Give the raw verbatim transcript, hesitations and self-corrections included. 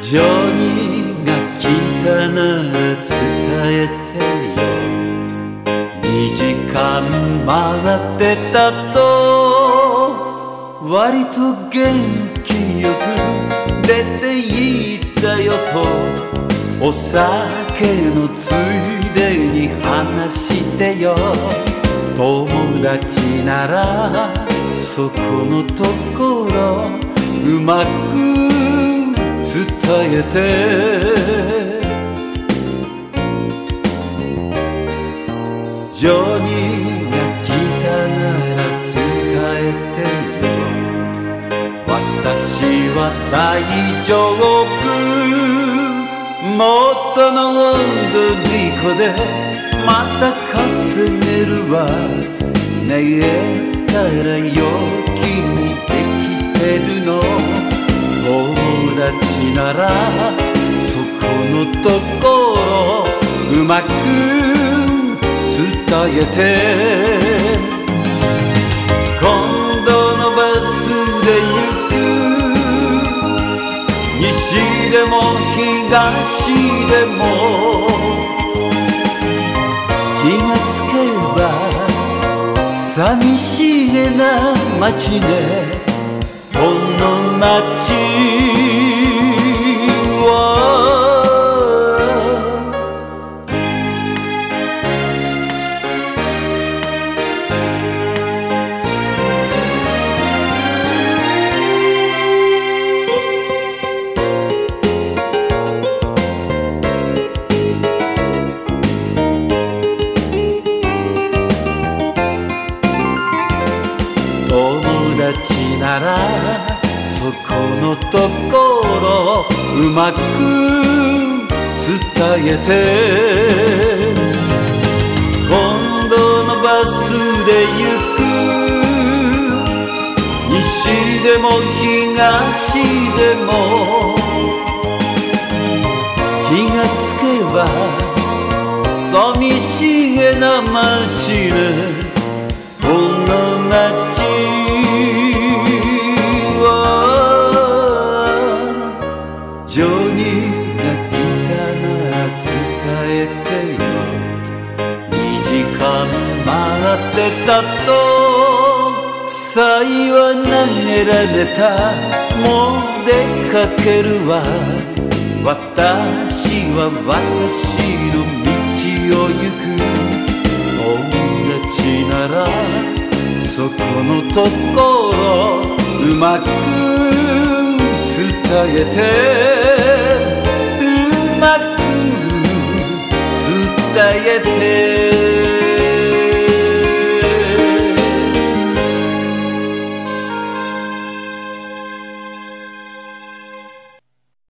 ジョニーが来たなら伝えてよ。にじかん回ってたと割と元気よく出て行ったよと、お酒のついでに話してよ。友達ならそこのところうまく伝えて。ジョニーが来たなら伝えてよ。私は大丈夫、元の温度にこでまた稼げるわ。寝たら陽気にできてるの。友達ならそこのところうまく伝えて。今度のバスで行く、西でも東でも気がつけば寂しげな街で、この街は友達ならそこのところうまく伝えて。今度のバスで行く、西でも東でも気がつけば寂しげな街で、この街ジョニーが来たなら伝えてよ。にじかん回ってたと才は投げられた。もう出かけるわ。私は私の道を行く。友達ならそこのところうまく伝えて。うまく伝えて。